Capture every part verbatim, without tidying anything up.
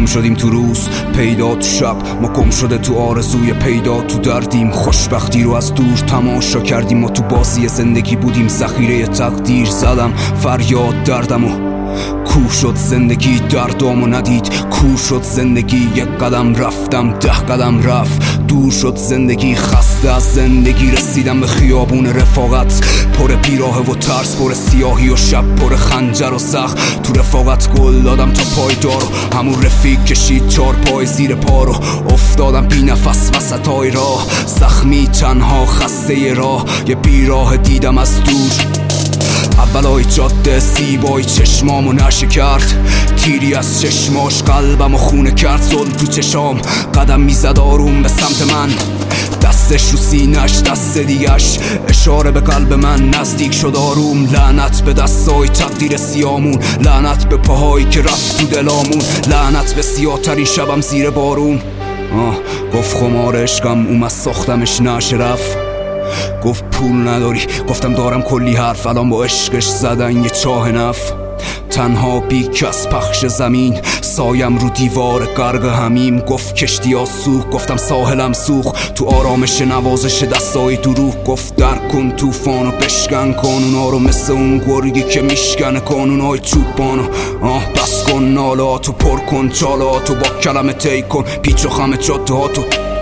گم شدیم تو روز، پیدا تو شب، ما گم شده تو آرزوی پیدا تو دردیم. خوشبختی رو از دور تماشا کردیم، ما تو بازی زندگی بودیم، ذخیره تقدیر زدم فریاد دردمو. کور شد زندگی دردامو ندید، کور شد زندگی یک قدم رفتم ده قدم رفت، دور شد زندگی خسته از زندگی. رسیدم به خیابون رفاقت، پر بیراه و ترس، پر سیاهی و شب، پر خنجر و سخت. تو رفاقت گل دادم تا پایدار و همون رفیق کشید چار پای زیر پا رو. افتادم بی نفس وسطای راه، زخمی تنها خسته راه، یه بیراه دیدم از دور. اولای جاده سیبای چشمامو نشه کرد، تیری از چشماش قلبم و خونه کرد. زل تو چشام قدم میزد آروم به سمت من، دستش رو سینش دست دیگش اشاره به قلب من. نزدیک شد آروم، لعنت به دستای تقدیر سیامون، لعنت به پاهایی که رفت تو دلامون، لعنت به سیاه ترین شبم زیر بارون. آه گفت خمار عشقم اومد ساختمش نشه رفت. گفت پول نداری، گفتم دارم کلی حرف، الان با عشقش زدن یه چاه نف. تنها بی کس پخش زمین، سایم رو دیوار غرق همیم. گفت کشتی ها سوخت، گفتم ساحلم سوخت، تو آرامش نوازش دستای دروغ. گفت در کن توفانو بشکن قانونا رو، مثل اون گرگی که میشکنه قانونای چوبانو. آه بس کن نالاتو، پر کن چالاتو، با کلمه تی کن پیچ و خم جاده هاتو.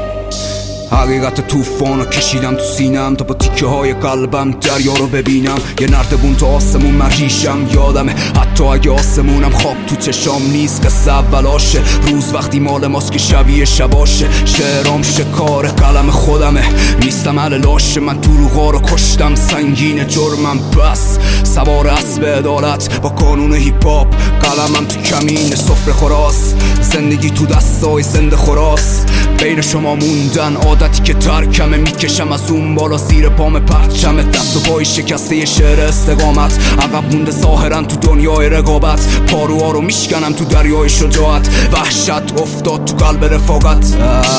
حقیقت توفانو کشیدم تو سینم تا با تیکه های قلبم دریا رو ببینم. یه نردبون تو آسمون من ریشم یادمه، حتی اگه آسمونم خواب تو چشام نیست. قصه اولاشه روز وقتی مال ماست که شبیه شباشه. شعرام شکار قلم خودمه، نیستم اهل لاشه. من دروغا رو کشتم، سنگین جرمم بس. سوار اسب عدالت با قانون هیپ هاپ، قلمم تو کمین سفره خوراس. زندگی تو دستای زنده خوراس، بین شما موندن عادتی که ترکمه. میکشم از اون بالا زیر پام پرچمه، دست و پای شکسته شعر استقامت. عقب مونده ظاهرا تو دنیای رقابت، پاروها رو میشکنم تو دریای شجاعت. وحشت افتاد تو قلب رفاقت،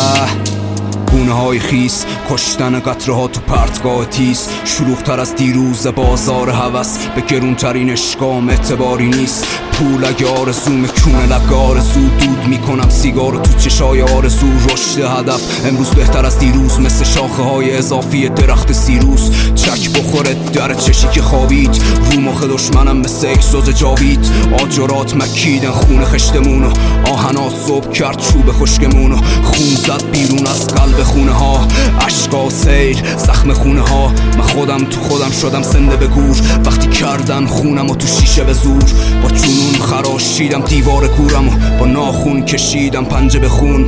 گونه های خیس، کشتن قطره ها تو پرتگاه تیز. شلوغ تر از دیروز بازار هوس، به گرون ترین اشکام اعتباری نیست. پول اگه آرزوم کونه لب آرزو، دود میکنم سیگارو تو چشای آرزو. رشد هدف امروز بهتر از دیروز، مثل شاخه های اضافی درخت سیروس. چک بخوره در چشی که خوابید، رو مخ دشمنم مثل اکسوز جاوید. آجرات مکیدن خون خشتمونو، آهنات صبح کرد چوب خشکمونو. خون زد بیرون از قلب خونه ها، عشقا سیل زخم خونه ها. من خودم تو خودم شدم زنده به گور، وقتی کردن خونم و تو شیشه به زور. با جنون خراشیدم دیوار کورم و با ناخون کشیدم پنجه به خون.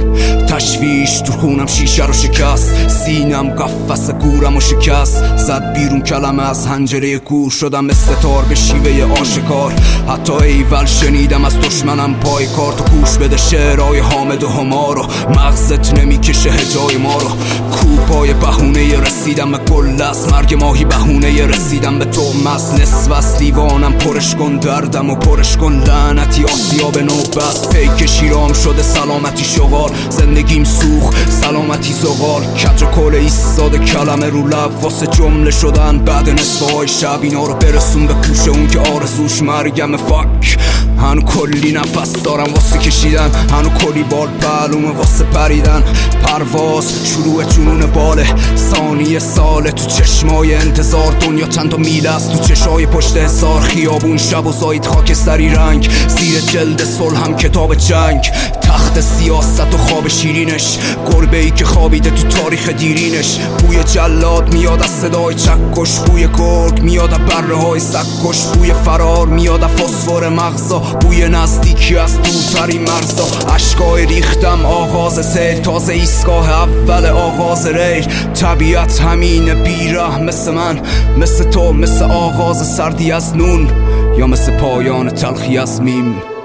تشویش تو خونم شیشه رو شکست، سینم قفس گورم و شکست. زد بیرون کلمه از حنجره گور، شدم مثل تار به شیوه آشکار. حتی ایول شنیدم از دشمنم پای کار. تو گوش بده شعرهای حامد و همارو، مغزت نمیکشه هجای ما رو. کوپای بهونه رسیدم به گل است، مرگ ماهی بهونه رسیدم به تو مست. نصف از دیوانم پرش کن دردم و پرش کن لعنتی آسیاب نوبست. پیک شیرام شده سلامتی شغال، زندگیم سوخ سلامتی زغال. کج و کل ایستاده کلمه رو لب، واسه جمله شدن بعد نصف های شب. اینا رو برسون به کوشه اون که آرزوش مرگم. فاک هنو کلی نفس دارم واسه کشیدن، هنو کلی بال معلومه واسه پریدن. پرواز شروع جنون باله، ثانیه ساله تو چشمای انتظار. دنیا چند تا میل است تو چشای پشت حصار. خیابون شب و زاید خاکستری رنگ، زیر جلد صلح هم کتاب جنگ. تخت سیاست و خواب شیرینش، گربه ای که خوابیده تو تاریخ دیرینش. بوی جلاد میاد از صدای چکش، بوی گرگ میاد از بره های سکش. بوی فرار میاد از فسفر مغزا، بوی نزدیکی از دورترین مرزا. اشکای ریختم آغاز سیل، تازه ایستگاه اول آغاز ریل. طبیعت همینه بیره مثل من، مثل تو، مثل آغاز سردی از نون، یا مثل پایان تلخی از میم.